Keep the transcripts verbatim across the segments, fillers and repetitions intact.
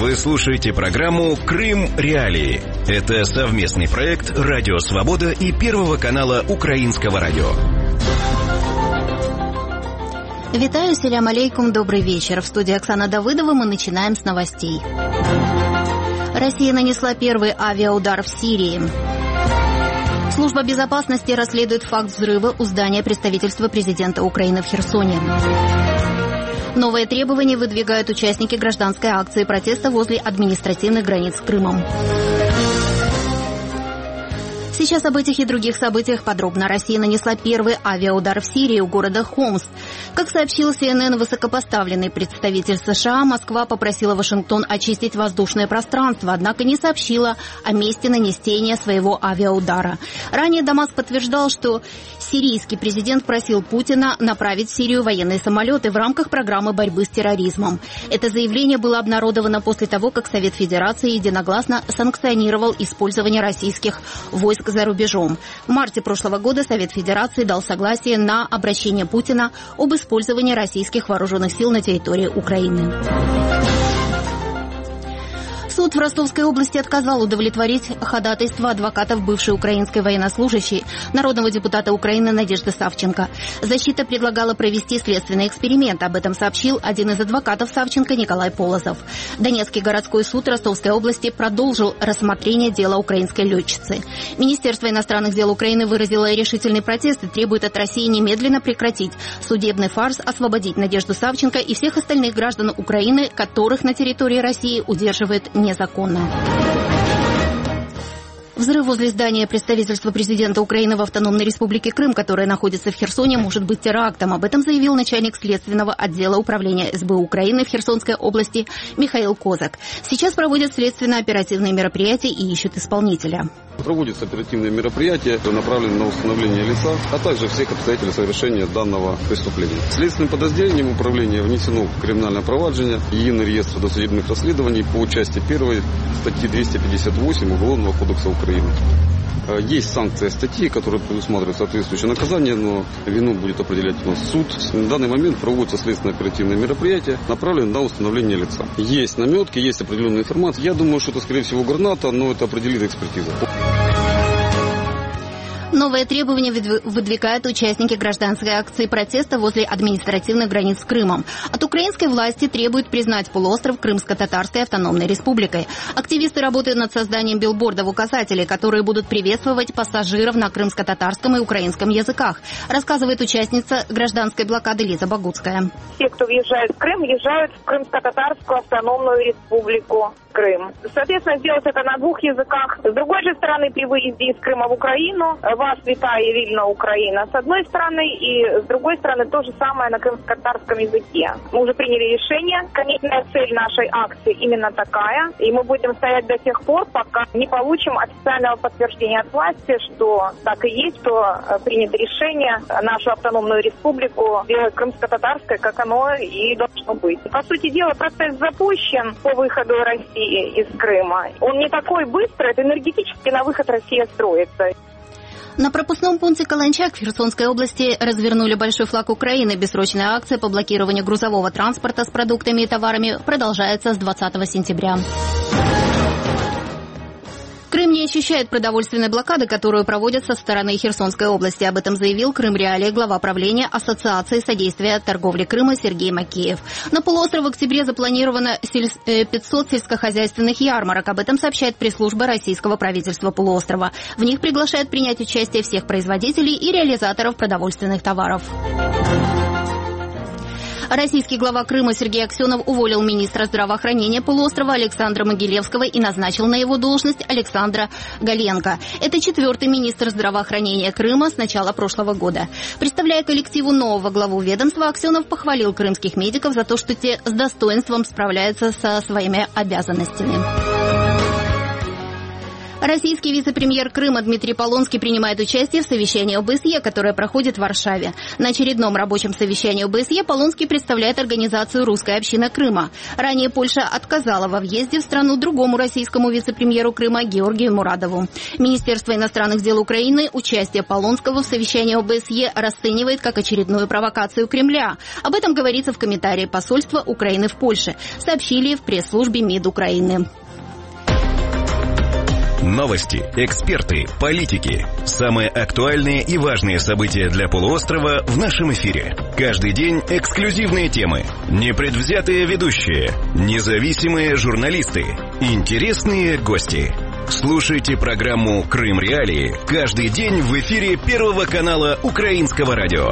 Вы слушаете программу «Крым. Реалии». Это совместный проект «Радио Свобода» и Первого канала Украинского радио. Витаю, селям алейкум, добрый вечер. В студии Оксана Давыдова мы начинаем с новостей. Россия нанесла первый авиаудар в Сирии. Служба безопасности расследует факт взрыва у здания представительства президента Украины в Херсоне. Новые требования выдвигают участники гражданской акции протеста возле административных границ с Крымом. Сейчас об этих и других событиях подробно. Россия нанесла первый авиаудар в Сирии у города Хомс. Как сообщил Си Эн Эн высокопоставленный представитель США, Москва попросила Вашингтон очистить воздушное пространство, однако не сообщила о месте нанесения своего авиаудара. Ранее Дамаск подтверждал, что сирийский президент просил Путина направить в Сирию военные самолеты в рамках программы борьбы с терроризмом. Это заявление было обнародовано после того, как Совет Федерации единогласно санкционировал использование российских войск за рубежом. В марте прошлого года Совет Федерации дал согласие на обращение Путина об использовании российских вооруженных сил на территории Украины. Суд в Ростовской области отказал удовлетворить ходатайство адвокатов бывшей украинской военнослужащей, народного депутата Украины Надежды Савченко. Защита предлагала провести следственный эксперимент. Об этом сообщил один из адвокатов Савченко Николай Полозов. Донецкий городской суд Ростовской области продолжил рассмотрение дела украинской летчицы. Министерство иностранных дел Украины выразило решительный протест и требует от России немедленно прекратить судебный фарс, освободить Надежду Савченко и всех остальных граждан Украины, которых на территории России удерживает незаконно. Взрыв возле здания представительства президента Украины в Автономной Республике Крым, которое находится в Херсоне, может быть терактом. Об этом заявил начальник следственного отдела управления эс бэ у Украины в Херсонской области Михаил Козак. Сейчас проводят следственно-оперативные мероприятия и ищут исполнителя. Проводятся оперативные мероприятия, направленные на установление лица, а также всех обстоятельств совершения данного преступления. Следственным подразделением управления внесено в криминальное проваджение единый реестр досудебных расследований по части первой статьи двести пятьдесят восемь Уголовного кодекса Украины. Есть санкция статьи, которая предусматривает соответствующее наказание, но вину будет определять у нас суд. На данный момент проводятся следственно-оперативные мероприятия, направленные на установление лица. Есть наметки, есть определенная информация. Я думаю, что это, скорее всего, граната, но это определит экспертиза. Новые требования выдвигают участники гражданской акции протеста возле административных границ с Крымом. От украинской власти требуют признать полуостров Крымско-Татарской автономной республикой. Активисты работают над созданием билбордов-указателей, которые будут приветствовать пассажиров на крымско-татарском и украинском языках, рассказывает участница гражданской блокады Лиза Богуцкая. Все, кто въезжает в Крым, въезжают в Крымско-Татарскую автономную республику Крым. Соответственно, сделать это на двух языках. С другой же стороны, при выезде из Крыма в Украину, вас витая Вильна, Украина, с одной стороны, и с другой стороны, то же самое на крымско-татарском языке. Мы уже приняли решение. Конечная цель нашей акции именно такая, и мы будем стоять до тех пор, пока не получим официального подтверждения от власти, что так и есть, что принято решение нашу автономную республику сделать крымско-татарской, как оно и должно быть. По сути дела, процесс запущен по выходу России из Крыма. Он не такой быстрый, это энергетически на выход Россия строится. На пропускном пункте Каланчак в Херсонской области развернули большой флаг Украины. Бессрочная акция по блокированию грузового транспорта с продуктами и товарами продолжается с двадцатого сентября. Крым не ощущает продовольственной блокады, которую проводят со стороны Херсонской области. Об этом заявил Крым Реалии, глава правления Ассоциации содействия торговли Крыма Сергей Макеев. На полуострове в октябре запланировано пятьсот сельскохозяйственных ярмарок. Об этом сообщает пресс-служба российского правительства полуострова. В них приглашают принять участие всех производителей и реализаторов продовольственных товаров. Российский глава Крыма Сергей Аксенов уволил министра здравоохранения полуострова Александра Могилевского и назначил на его должность Александра Галенко. Это четвертый министр здравоохранения Крыма с начала прошлого года. Представляя коллективу нового главу ведомства, Аксенов похвалил крымских медиков за то, что те с достоинством справляются со своими обязанностями. Российский вице-премьер Крыма Дмитрий Полонский принимает участие в совещании ОБСЕ, которое проходит в Варшаве. На очередном рабочем совещании ОБСЕ Полонский представляет организацию «Русская община Крыма». Ранее Польша отказала во въезде в страну другому российскому вице-премьеру Крыма Георгию Мурадову. Министерство иностранных дел Украины участие Полонского в совещании ОБСЕ расценивает как очередную провокацию Кремля. Об этом говорится в комментарии посольства Украины в Польше, сообщили в пресс-службе МИД Украины. Новости, эксперты, политики. Самые актуальные и важные события для полуострова в нашем эфире. Каждый день эксклюзивные темы, непредвзятые ведущие, независимые журналисты, интересные гости. Слушайте программу «Крым Реалии» каждый день в эфире Первого канала Украинского радио.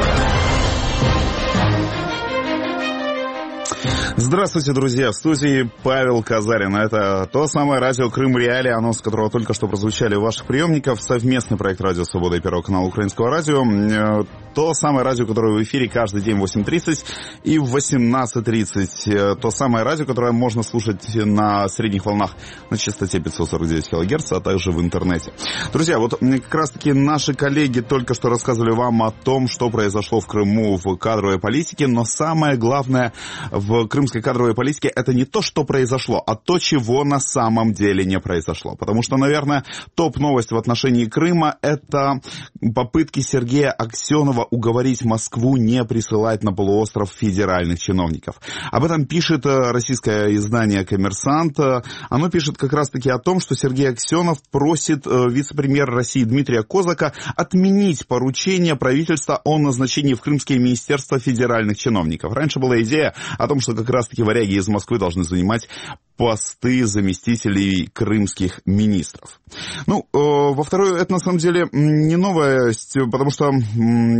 Здравствуйте, друзья! В студии Павел Казарин. Это то самое радио «Крым Реалии», анонс которого только что прозвучали в ваших приемниках. Совместный проект «Радио Свобода» и Первого канала Украинского радио. То самое радио, которое в эфире каждый день в восемь тридцать и в восемнадцать тридцать. То самое радио, которое можно слушать на средних волнах на частоте пятьсот сорок девять килогерц, а также в интернете. Друзья, вот как раз-таки наши коллеги только что рассказывали вам о том, что произошло в Крыму в кадровой политике, но самое главное в крымской кадровой политике — это не то, что произошло, а то, чего на самом деле не произошло. Потому что, наверное, топ-новость в отношении Крыма — это попытки Сергея Аксенова уговорить Москву не присылать на полуостров федеральных чиновников. Об этом пишет российское издание «Коммерсант». Оно пишет как раз-таки о том, что Сергей Аксенов просит вице-премьера России Дмитрия Козака отменить поручение правительства о назначении в крымские министерства федеральных чиновников. Раньше была идея о том, что как раз-таки варяги из Москвы должны занимать посты заместителей крымских министров. Ну, э, во второй, это на самом деле не новость, потому что э,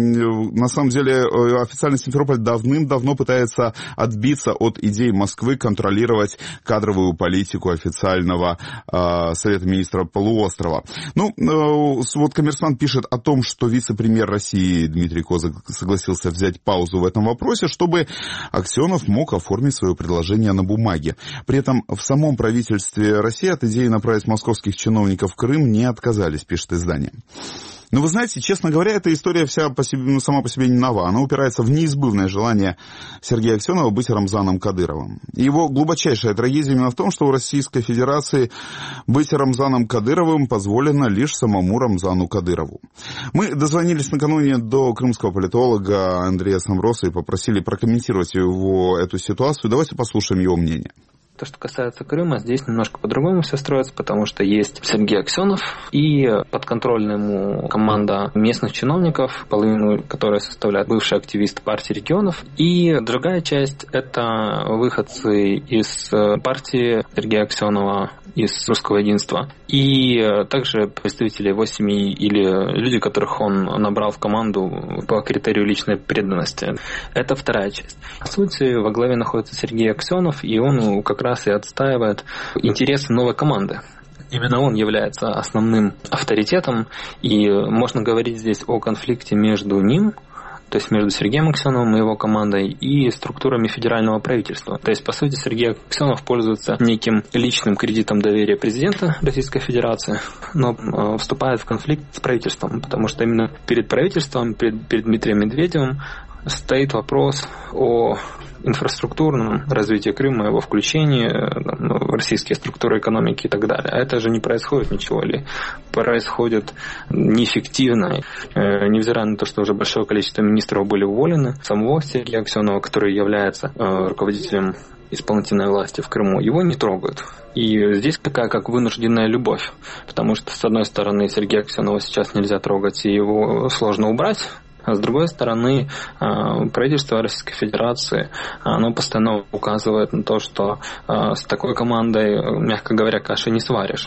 на самом деле э, официальный Симферополь давным-давно пытается отбиться от идеи Москвы контролировать кадровую политику официального э, Совета министров полуострова. Ну, э, вот «Коммерсант» пишет о том, что вице-премьер России Дмитрий Козак согласился взять паузу в этом вопросе, чтобы Аксенов мог оформить свое предложение на бумаге. При этом в самом правительстве России от идеи направить московских чиновников в Крым не отказались, пишет издание. Но вы знаете, честно говоря, эта история вся по себе, ну, сама по себе не нова. Она упирается в неизбывное желание Сергея Аксенова быть Рамзаном Кадыровым. И его глубочайшая трагедия именно в том, что у Российской Федерации быть Рамзаном Кадыровым позволено лишь самому Рамзану Кадырову. Мы дозвонились накануне до крымского политолога Андрея Самроса и попросили прокомментировать его эту ситуацию. Давайте послушаем его мнение. То, что касается Крыма, здесь немножко по-другому все строится, потому что есть Сергей Аксенов и подконтрольная ему команда местных чиновников, половину которой составляют бывшие активисты партии регионов. И другая часть — это выходцы из партии Сергея Аксенова, из Русского единства. И также представители его семьи или люди, которых он набрал в команду по критерию личной преданности. Это вторая часть. По сути, во главе находится Сергей Аксенов, и он как раз и отстаивает интересы новой команды. Именно он является основным авторитетом, и можно говорить здесь о конфликте между ним, то есть между Сергеем Аксеновым и его командой, и структурами федерального правительства. То есть, по сути, Сергей Аксенов пользуется неким личным кредитом доверия президента Российской Федерации, но э, вступает в конфликт с правительством, потому что именно перед правительством, перед, перед Дмитрием Медведевым стоит вопрос о инфраструктурном развитии Крыма, его включении в российские структуры экономики и так далее. А это же не происходит ничего, или происходит неэффективно. Невзирая на то, что уже большое количество министров были уволены, самого Сергея Аксенова, который является руководителем исполнительной власти в Крыму, его не трогают. И здесь такая как вынужденная любовь, потому что, с одной стороны, Сергея Аксенова сейчас нельзя трогать, и его сложно убрать. А с другой стороны, правительство Российской Федерации, оно постоянно указывает на то, что с такой командой, мягко говоря, каши не сваришь.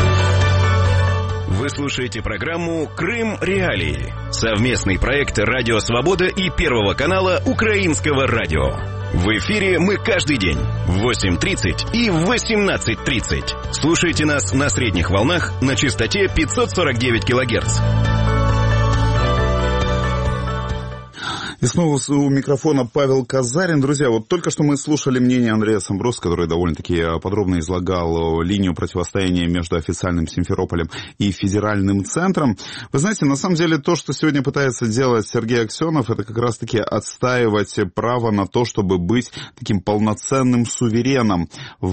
Вы слушаете программу «Крым Реалии». Совместный проект «Радио Свобода» и Первого канала Украинского радио. В эфире мы каждый день в восемь тридцать и в восемнадцать тридцать. Слушайте нас на средних волнах на частоте пятьсот сорок девять килогерц. И снова у микрофона Павел Казарин. Друзья, вот только что мы слушали мнение Андрея Самброс, который довольно-таки подробно излагал линию противостояния между официальным Симферополем и федеральным центром. Вы знаете, на самом деле то, что сегодня пытается делать Сергей Аксенов, это как раз-таки отстаивать право на то, чтобы быть таким полноценным сувереном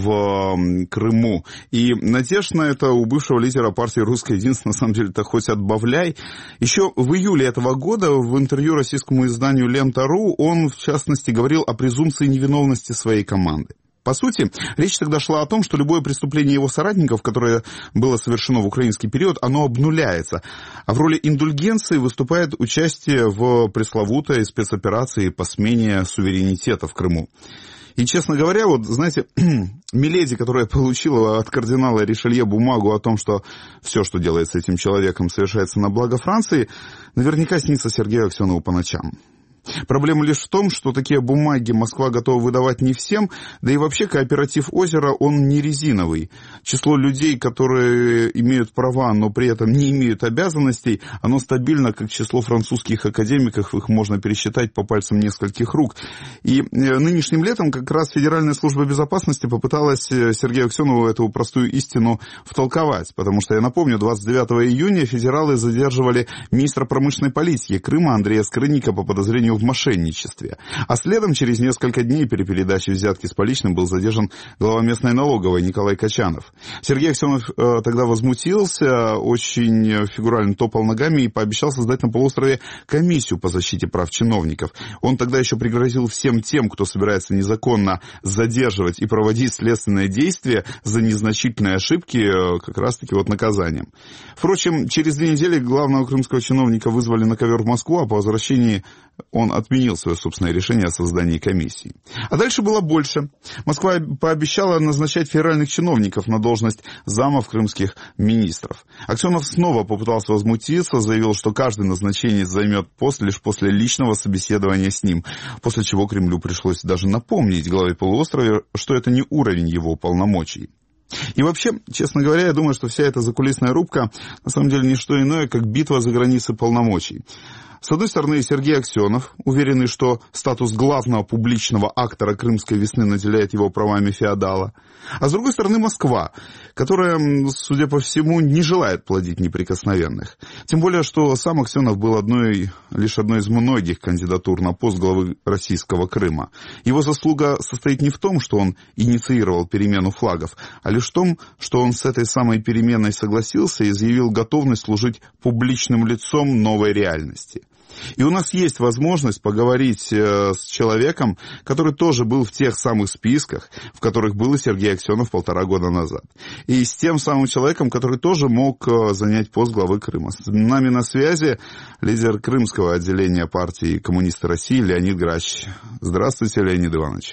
в Крыму. И надежд на это у бывшего лидера партии «Русское единство» на самом деле-то хоть отбавляй. Еще в июле этого года в интервью российскому изданию «Лента.ру» он, в частности, говорил о презумпции невиновности своей команды. По сути, речь тогда шла о том, что любое преступление его соратников, которое было совершено в украинский период, оно обнуляется. А в роли индульгенции выступает участие в пресловутой спецоперации по смене суверенитета в Крыму. И, честно говоря, вот, знаете, миледи, которая получила от кардинала Ришелье бумагу о том, что все, что делается этим человеком, совершается на благо Франции, наверняка снится Сергею Аксенову по ночам. Проблема лишь в том, что такие бумаги Москва готова выдавать не всем, да и вообще кооператив «Озеро», он не резиновый. Число людей, которые имеют права, но при этом не имеют обязанностей, оно стабильно, как число французских академиков, их можно пересчитать по пальцам нескольких рук. И нынешним летом как раз Федеральная служба безопасности попыталась Сергею Аксенову эту простую истину втолковать, потому что, я напомню, двадцать девятого июня федералы задерживали министра промышленной политики Крыма Андрея Скрынника по подозрению в мошенничестве. А следом, через несколько дней при передаче взятки с поличным, был задержан глава местной налоговой Николай Качанов. Сергей Аксенов э, тогда возмутился, очень фигурально топал ногами и пообещал создать на полуострове комиссию по защите прав чиновников. Он тогда еще пригрозил всем тем, кто собирается незаконно задерживать и проводить следственные действия за незначительные ошибки, э, как раз-таки вот наказанием. Впрочем, через две недели главного крымского чиновника вызвали на ковер в Москву, а по возвращении он отменил свое собственное решение о создании комиссии. А дальше было больше. Москва пообещала назначать федеральных чиновников на должность замов крымских министров. Аксенов снова попытался возмутиться, заявил, что каждый назначенец займет пост лишь после личного собеседования с ним, после чего Кремлю пришлось даже напомнить главе полуострова, что это не уровень его полномочий. И вообще, честно говоря, я думаю, что вся эта закулисная рубка на самом деле не что иное, как битва за границы полномочий. С одной стороны, Сергей Аксенов, уверенный, что статус главного публичного актора Крымской весны наделяет его правами феодала. А с другой стороны, Москва, которая, судя по всему, не желает плодить неприкосновенных. Тем более, что сам Аксенов был одной, лишь одной из многих кандидатур на пост главы российского Крыма. Его заслуга состоит не в том, что он инициировал перемену флагов, а лишь в том, что он с этой самой переменой согласился и заявил готовность служить публичным лицом новой реальности. И у нас есть возможность поговорить э, с человеком, который тоже был в тех самых списках, в которых был и Сергей Аксенов полтора года назад. И с тем самым человеком, который тоже мог э, занять пост главы Крыма. С нами на связи лидер крымского отделения партии «Коммунисты России» Леонид Грач. Здравствуйте, Леонид Иванович.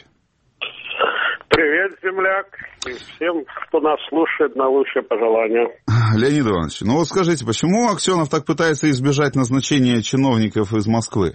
Привет, земляк, и всем, кто нас слушает, на лучшее пожелание. Леонид Иванович, ну вот скажите, почему Аксенов так пытается избежать назначения чиновников из Москвы?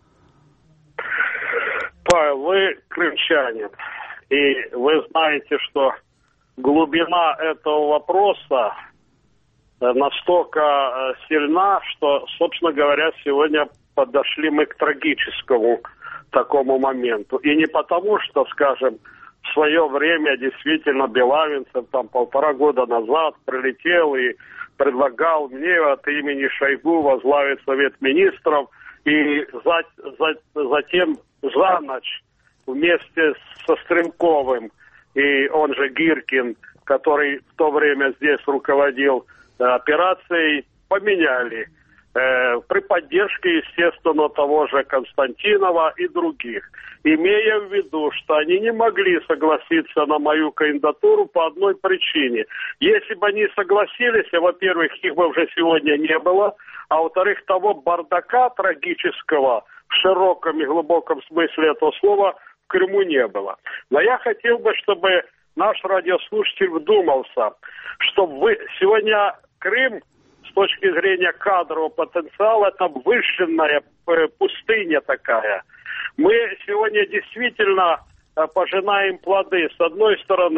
Павел, вы крымчанин, и вы знаете, что глубина этого вопроса настолько сильна, что, собственно говоря, сегодня подошли мы к трагическому такому моменту. И не потому, что, скажем, в свое время действительно Белавинцев там полтора года назад прилетел и предлагал мне от имени Шойгу возглавить Совет Министров, и за, за, затем за ночь вместе со Стрелковым, и он же Гиркин, который в то время здесь руководил э, операцией, поменяли. Э, при поддержке, естественно, того же Константинова и других, имея в виду, что они не могли согласиться на мою кандидатуру по одной причине. Если бы они согласились, во-первых, их бы уже сегодня не было, а во-вторых, того бардака трагического в широком и глубоком смысле этого слова в Крыму не было. Но я хотел бы, чтобы наш радиослушатель вдумался, что вы сегодня Крым с точки зрения кадрового потенциала это вышенная пустыня такая. Мы сегодня действительно пожинаем плоды, с одной стороны,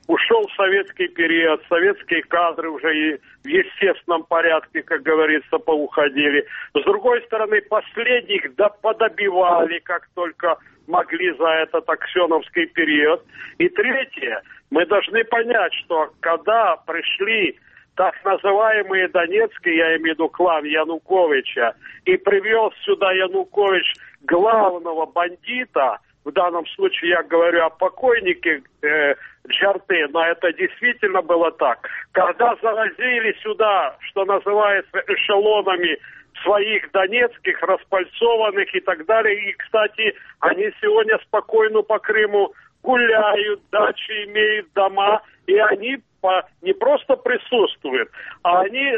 ушел советский период, советские кадры уже и в естественном порядке, как говорится, поуходили. С другой стороны, последних да подобивали, как только могли за этот аксеновский период. И третье, мы должны понять, что когда пришли так называемые донецкие, я имею в виду клан Януковича, и привел сюда Янукович главного бандита, в данном случае я говорю о покойнике э, Джарты, но это действительно было так. Когда завозили сюда, что называется, эшелонами своих донецких, распальцованных и так далее, и, кстати, они сегодня спокойно по Крыму гуляют, дачи имеют, дома, и они по, не просто присутствуют, а они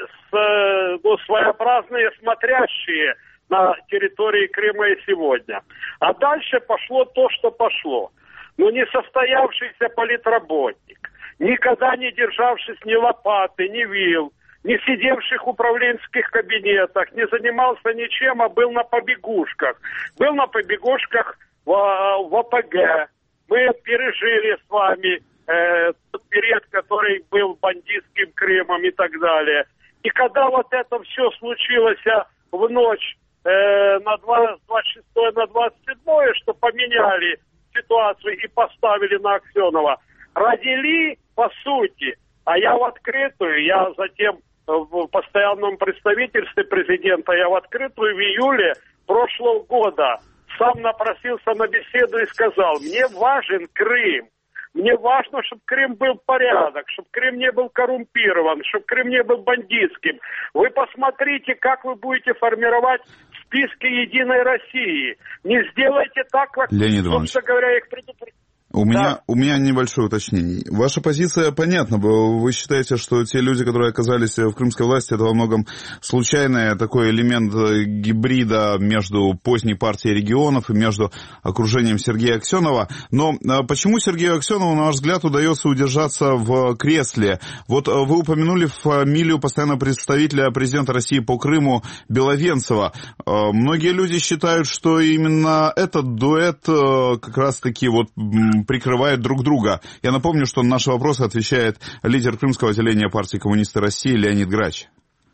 с, ну, своеобразные смотрящие на территории Крыма и сегодня. А дальше пошло то, что пошло. Ну, несостоявшийся политработник, никогда не державшись ни лопаты, ни вил, не сидевших в управленческих кабинетах, не занимался ничем, а был на побегушках. Был на побегушках в, в ОПГ. Мы пережили с вами э, тот период, который был бандитским Крымом и так далее. И когда вот это все случилось в ночь э, на двадцать шестое на двадцать седьмое, что поменяли ситуацию и поставили на Аксенова, родили по сути, а я в открытую, я затем в постоянном представительстве президента, я в открытую в июле прошлого года сам напросился на беседу и сказал: мне важен Крым, мне важно, чтобы Крым был порядок, чтобы Крым не был коррумпирован, чтобы Крым не был бандитским. Вы посмотрите, как вы будете формировать списки Единой России. Не сделайте так, как, собственно говоря, их предупредили. У меня, да. у меня небольшое уточнение. Ваша позиция понятна. Вы считаете, что те люди, которые оказались в крымской власти, это во многом случайный такой элемент гибрида между поздней партией регионов и между окружением Сергея Аксенова. Но почему Сергею Аксенову, на ваш взгляд, удается удержаться в кресле? Вот вы упомянули фамилию постоянного представителя президента России по Крыму Беловенцева. Многие люди считают, что именно этот дуэт как раз-таки вот прикрывают друг друга. Я напомню, что на наши вопросы отвечает лидер крымского отделения партии коммунисты России Леонид Грач.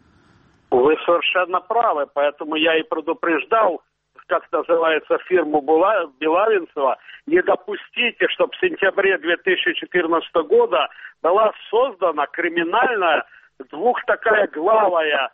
Вы совершенно правы, поэтому я и предупреждал, как называется, фирму Белавинцева, не допустите, чтобы в сентябре две тысячи четырнадцатого года была создана криминальная двух такая главая,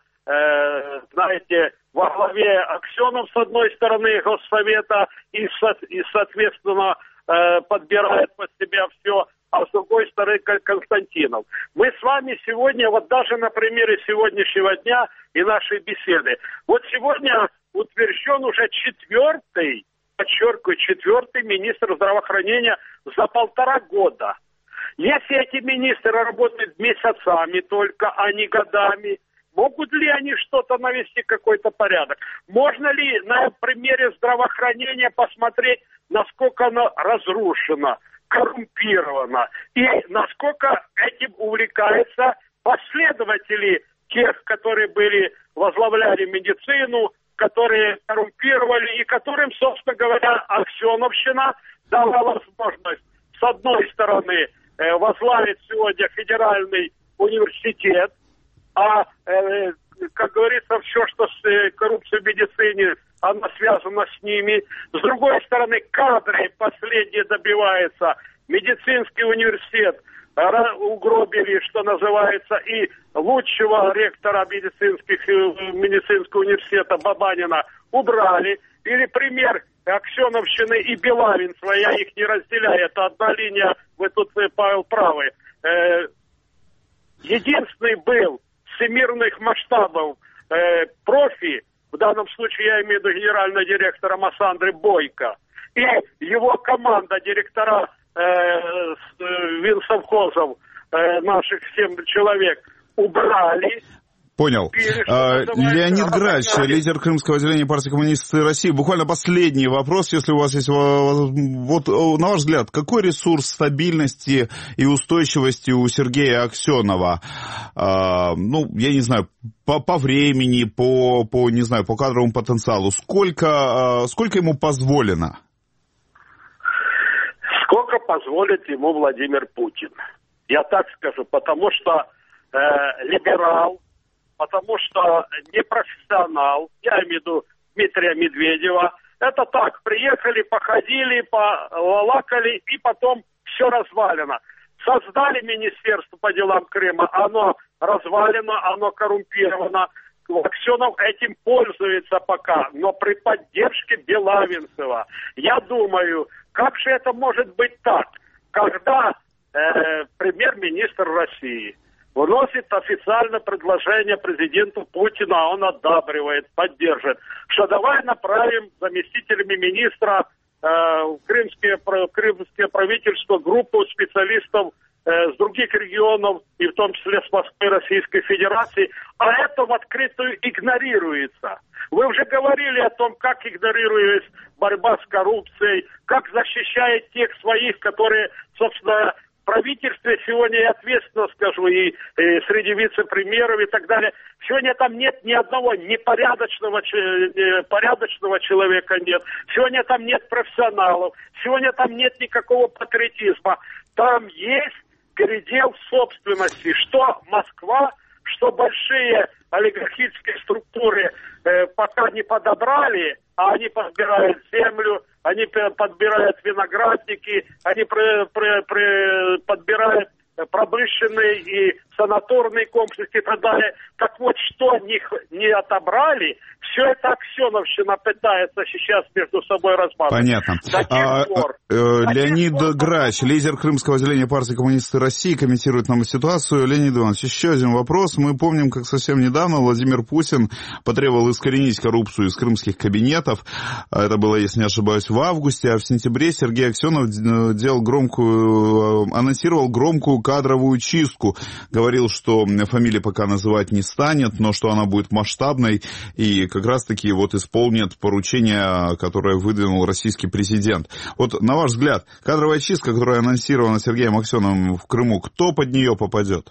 э, знаете, во главе Аксенов с одной стороны Госсовета и, и соответственно, подбирает под себя все, а с другой стороны Константинов. Мы с вами сегодня, вот даже на примере сегодняшнего дня и нашей беседы, вот сегодня утвержден уже четвертый, подчеркиваю, четвертый министр здравоохранения за полтора года. Если эти министры работают месяцами только, а не годами, могут ли они что-то навести, какой-то порядок? Можно ли на примере здравоохранения посмотреть, насколько оно разрушено, коррумпировано, и насколько этим увлекаются последователи тех, которые были, возглавляли медицину, которые коррумпировали, и которым, собственно говоря, Аксеновщина дала возможность, с одной стороны, возглавить сегодня федеральный университет, а, э, как говорится, все, что с э, коррупцией в медицине, оно связано с ними. С другой стороны, кадры последние добиваются. Медицинский университет э, угробили, что называется, и лучшего ректора медицинских, э, медицинского университета Бабанина убрали. Или пример Аксеновщины и Белавинцева, я их не разделяю, это одна линия, вы тут, Павел, правы. Э, единственный был всемирных масштабов э, профи, в данном случае я имею в виду генерального директора Массандры Бойко, и его команда директора э, э, Винсовхозов, э, наших семь человек, убрали. Понял. А, Леонид Грач, лидер крымского отделения партии коммунисты России. Буквально последний вопрос, если у вас есть... Вот, на ваш взгляд, какой ресурс стабильности и устойчивости у Сергея Аксенова? А, ну, я не знаю, по, по времени, по, по, не знаю, по кадровому потенциалу. Сколько, сколько ему позволено? Сколько позволит ему Владимир Путин. Я так скажу, потому что э, либерал, потому что непрофессионал, я имею в виду Дмитрия Медведева. Это так, приехали, походили, полакали, и потом все развалено. Создали Министерство по делам Крыма, оно развалено, оно коррумпировано. Аксенов этим пользуется пока, но при поддержке Белавинцева. Я думаю, как же это может быть так, когда э, премьер-министр России вносит официально предложение президенту Путину, а он одабривает, поддерживает, что давай направим заместителями министра э, в крымское, крымское правительство группу специалистов э, с других регионов, и в том числе с Москвы, Российской Федерации, а это в открытую игнорируется. Вы уже говорили о том, как игнорируется борьба с коррупцией, как защищает тех своих, которые, собственно, в правительстве сегодня, я ответственно скажу, и, и среди вице-премьеров и так далее, сегодня там нет ни одного непорядочного порядочного человека нет, сегодня там нет профессионалов, сегодня там нет никакого патриотизма, там есть передел собственности, что Москва, что большие олигархические структуры э, пока не подобрали, а они подбирают землю, они подбирают виноградники, они при, при, при, подбирают промышленные и санаторные комплексы и так далее. Так вот, что них не отобрали, все это Аксеновщина пытается сейчас между собой размазать. Понятно. А, пор, э, Леонид пор... Грач, лидер Крымского отделения партии коммунистов России, комментирует нам ситуацию. Леонид Иванович, еще один вопрос. Мы помним, как совсем недавно Владимир Путин потребовал искоренить коррупцию из крымских кабинетов. Это было, если не ошибаюсь, в августе, а в сентябре Сергей Аксенов делал громкую, анонсировал громкую кадровую чистку. Говорил, что фамилии пока называть не станет, но что она будет масштабной и как раз-таки вот исполнит поручение, которое выдвинул российский президент. Вот, на ваш взгляд, кадровая чистка, которая анонсирована Сергеем Аксеновым в Крыму, кто под нее попадет?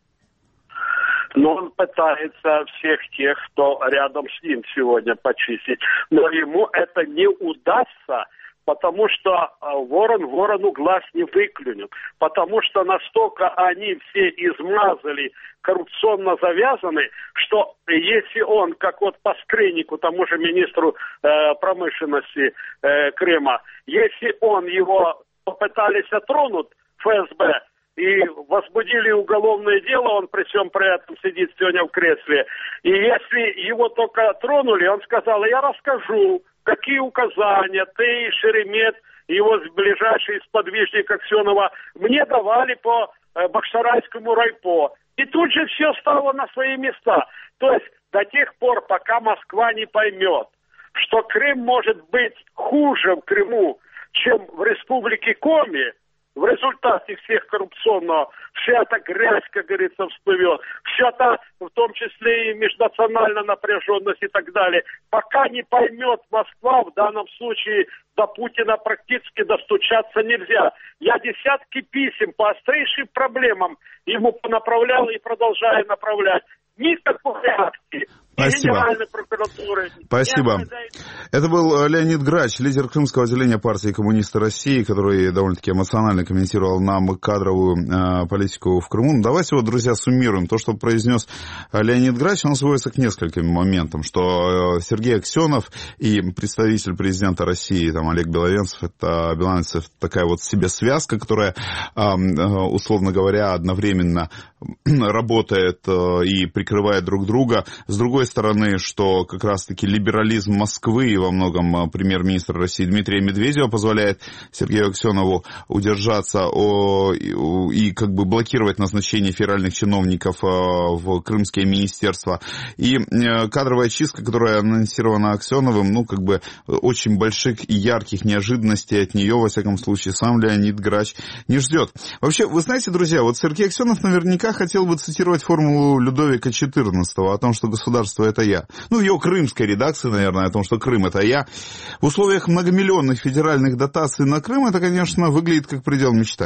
Но он пытается всех тех, кто рядом с ним сегодня, почистить. Но ему это не удастся, потому что ворон ворону глаз не выклюнет, потому что настолько они все измазали, коррупционно завязаны, что если он, как вот по скрыннику, тому же министру э, промышленности э, Крыма, если он его попытались отронуть, эф эс бэ, и возбудили уголовное дело, он при всем при этом сидит сегодня в кресле, и если его только тронули, он сказал, я расскажу, какие указания ты, Шеремет, его ближайший сподвижник Аксенова, мне давали по э, Бахчисарайскому райпо. И тут же все стало на свои места. То есть до тех пор, пока Москва не поймет, что Крым может быть хуже в Крыму, чем в республике Коми, в результате всех коррупционного, вся эта грязь, как говорится, всплывет, вся та, в том числе и межнациональная напряженность и так далее. Пока не поймет Москва, в данном случае до Путина практически достучаться нельзя. Я десятки писем по острейшим проблемам ему понаправлял и продолжаю направлять. Никакой реакции. Спасибо. Спасибо. Это был Леонид Грач, лидер Крымского отделения партии коммунистов России, который довольно-таки эмоционально комментировал нам кадровую э, политику в Крыму. Ну, давайте вот, друзья, суммируем. То, что произнес Леонид Грач, он сводится к нескольким моментам, что Сергей Аксенов и представитель президента России, там, Олег Беловенцев, это Беловенцев, такая вот себе связка, которая, э, условно говоря, одновременно работает э, и прикрывает друг друга. С другой стороны, что как раз-таки либерализм Москвы и во многом премьер-министр России Дмитрия Медведева позволяет Сергею Аксенову удержаться о, и, и как бы блокировать назначение федеральных чиновников в крымские министерства. И кадровая чистка, которая анонсирована Аксеновым, ну, как бы очень больших и ярких неожиданностей от нее, во всяком случае, сам Леонид Грач не ждет. Вообще, вы знаете, друзья, вот Сергей Аксенов наверняка хотел бы цитировать формулу Людовика четырнадцатого о том, что государство это я. Ну, в его крымской редакции, наверное, о том, что Крым это я. В условиях многомиллионных федеральных дотаций на Крым это, конечно, выглядит как предел мечтаний.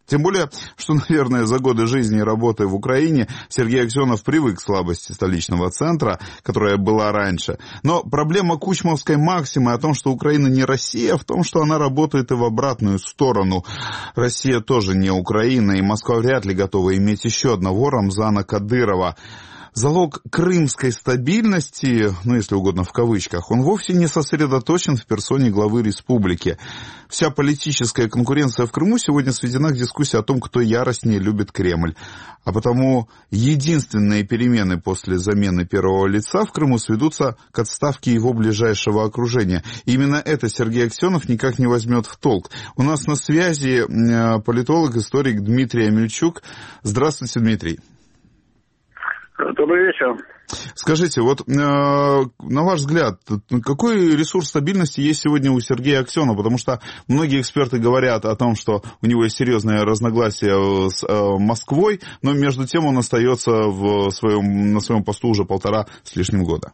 Тем более, что, наверное, за годы жизни и работы в Украине Сергей Аксенов привык к слабости столичного центра, которая была раньше. Но проблема кучмовской максимы о том, что Украина не Россия, в том, что она работает и в обратную сторону. Россия тоже не Украина, и Москва вряд ли готова иметь еще одного Рамзана Кадырова. Залог крымской стабильности, ну, если угодно, в кавычках, он вовсе не сосредоточен в персоне главы республики. Вся политическая конкуренция в Крыму сегодня сведена к дискуссии о том, кто яростнее любит Кремль. А потому единственные перемены после замены первого лица в Крыму сведутся к отставке его ближайшего окружения. И именно это Сергей Аксенов никак не возьмет в толк. У нас на связи политолог, историк Дмитрий Амельчук. Здравствуйте, Дмитрий. Добрый вечер. Скажите, вот э, на ваш взгляд, какой ресурс стабильности есть сегодня у Сергея Аксенова? Потому что многие эксперты говорят о том, что у него есть серьезное разногласие с э, Москвой, но между тем он остается в своем, на своем посту уже полтора с лишним года.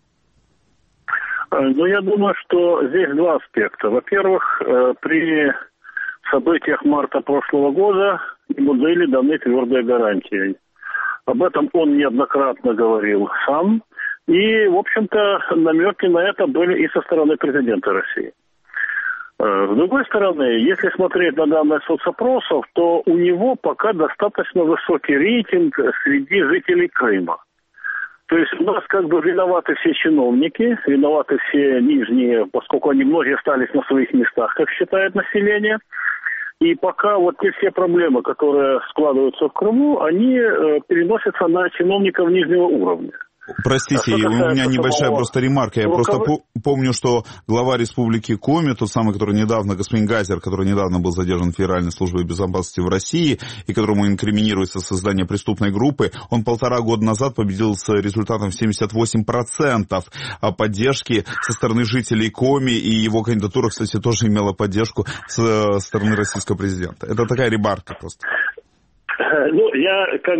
Ну, я думаю, что здесь два аспекта. Во-первых, э, при событиях марта прошлого года ему были даны твердые гарантии. Об этом он неоднократно говорил сам. И, в общем-то, намеки на это были и со стороны президента России. С другой стороны, если смотреть на данные соцопросов, то у него пока достаточно высокий рейтинг среди жителей Крыма. То есть у нас как бы виноваты все чиновники, виноваты все нижние, поскольку они многие остались на своих местах, как считает население. И пока вот те все проблемы, которые складываются в Крыму, они э, переносятся на чиновников нижнего уровня. Простите, а у меня небольшая просто ремарка. Я руков... просто помню, что глава республики Коми, тот самый, который недавно, господин Газер, который недавно был задержан Федеральной службой безопасности в России, и которому инкриминируется создание преступной группы, он полтора года назад победил с результатом семьдесят восемь процентов поддержки со стороны жителей Коми, и его кандидатура, кстати, тоже имела поддержку со стороны российского президента. Это такая ремарка просто. Ну, я как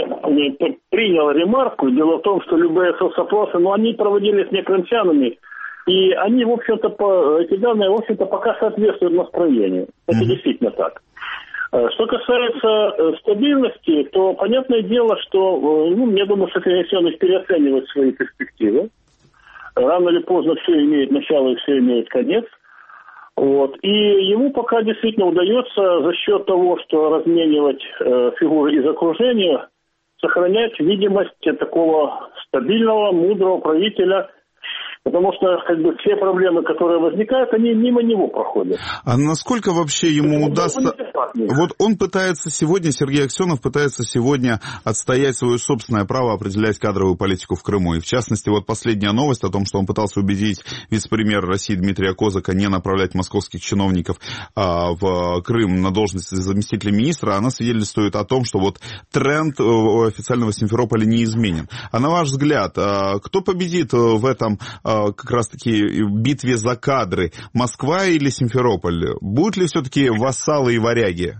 бы принял ремарку. Дело в том, что любые соцопросы, ну, они проводились не крымчанами, и они, в общем-то, по, эти данные, в общем-то, пока соответствуют настроению. Это mm-hmm. действительно так. Что касается стабильности, то понятное дело, что, ну, я думаю, что Сергей Аксенов переоценивает свои перспективы. Рано или поздно все имеет начало и все имеет конец. Вот. И ему пока действительно удается за счет того, что разменивать э, фигуры из окружения, сохранять видимость такого стабильного, мудрого правителя, потому что как бы все проблемы, которые возникают, они мимо него проходят. А насколько вообще ему это удастся... Вот он пытается сегодня, Сергей Аксенов пытается сегодня отстоять свое собственное право определять кадровую политику в Крыму. И в частности, вот последняя новость о том, что он пытался убедить вице-премьера России Дмитрия Козака не направлять московских чиновников а, в Крым на должность заместителя министра, она свидетельствует о том, что вот тренд у официального Симферополя не изменен. А на ваш взгляд, а, кто победит в этом как раз-таки битве за кадры, Москва или Симферополь? Будут ли все-таки вассалы и варяги?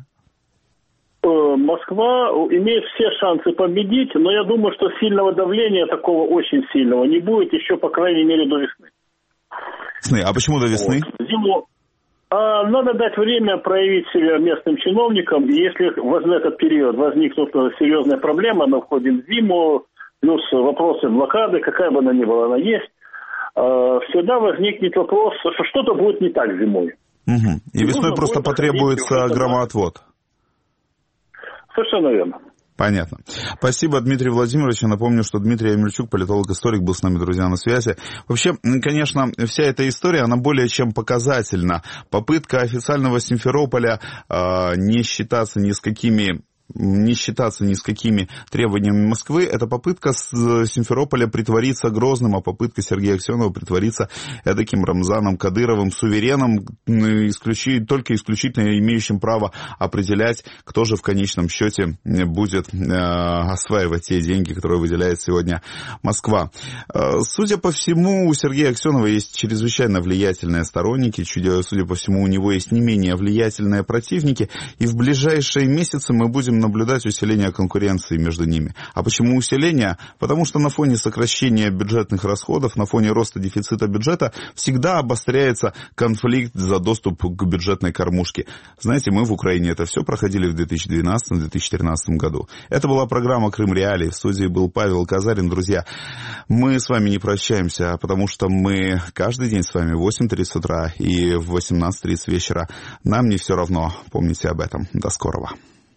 Москва имеет все шансы победить, но я думаю, что сильного давления, такого очень сильного, не будет еще, по крайней мере, до весны. Весны. А почему до весны? Вот. Зиму. А надо дать время проявить себя местным чиновникам, и если в этот период возникнут серьезные проблемы, мы входим в зиму, плюс вопросы блокады, какая бы она ни была, она есть, всегда возникнет вопрос, что что-то будет не так зимой. Угу. И, и весной просто потребуется громоотвод. Совершенно верно. Понятно. Спасибо, Дмитрий Владимирович. Я напомню, что Дмитрий Амельчук, политолог-историк, был с нами, друзья, на связи. Вообще, конечно, вся эта история, она более чем показательна. Попытка официального Симферополя э, не считаться ни с какими... не считаться ни с какими требованиями Москвы, это попытка с Симферополя притвориться Грозным, а попытка Сергея Аксенова притвориться таким Рамзаном Кадыровым, сувереном, исключи, только исключительно имеющим право определять, кто же в конечном счете будет э, осваивать те деньги, которые выделяет сегодня Москва. Э, судя по всему, у Сергея Аксенова есть чрезвычайно влиятельные сторонники, судя по всему, у него есть не менее влиятельные противники, и в ближайшие месяцы мы будем будем наблюдать усиление конкуренции между ними. А почему усиление? Потому что на фоне сокращения бюджетных расходов, на фоне роста дефицита бюджета всегда обостряется конфликт за доступ к бюджетной кормушке. Знаете, мы в Украине это все проходили в две тысячи двенадцатом — две тысячи тринадцатом году. Это была программа «Крым Реалии». В студии был Павел Казарин. Друзья, мы с вами не прощаемся, потому что мы каждый день с вами в восемь тридцать утра и в восемнадцать тридцать вечера. Нам не все равно. Помните об этом. До скорого.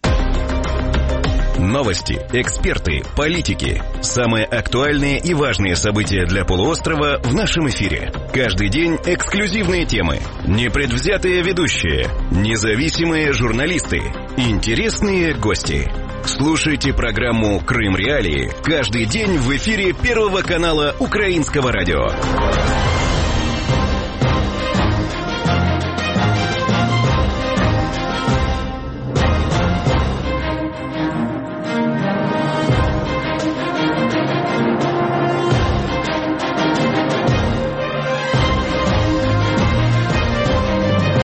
Новости, эксперты, политики. Самые актуальные и важные события для полуострова в нашем эфире. Каждый день эксклюзивные темы, непредвзятые ведущие, независимые журналисты, интересные гости. Слушайте программу «Крым Реалии» каждый день в эфире Первого канала Украинского радио.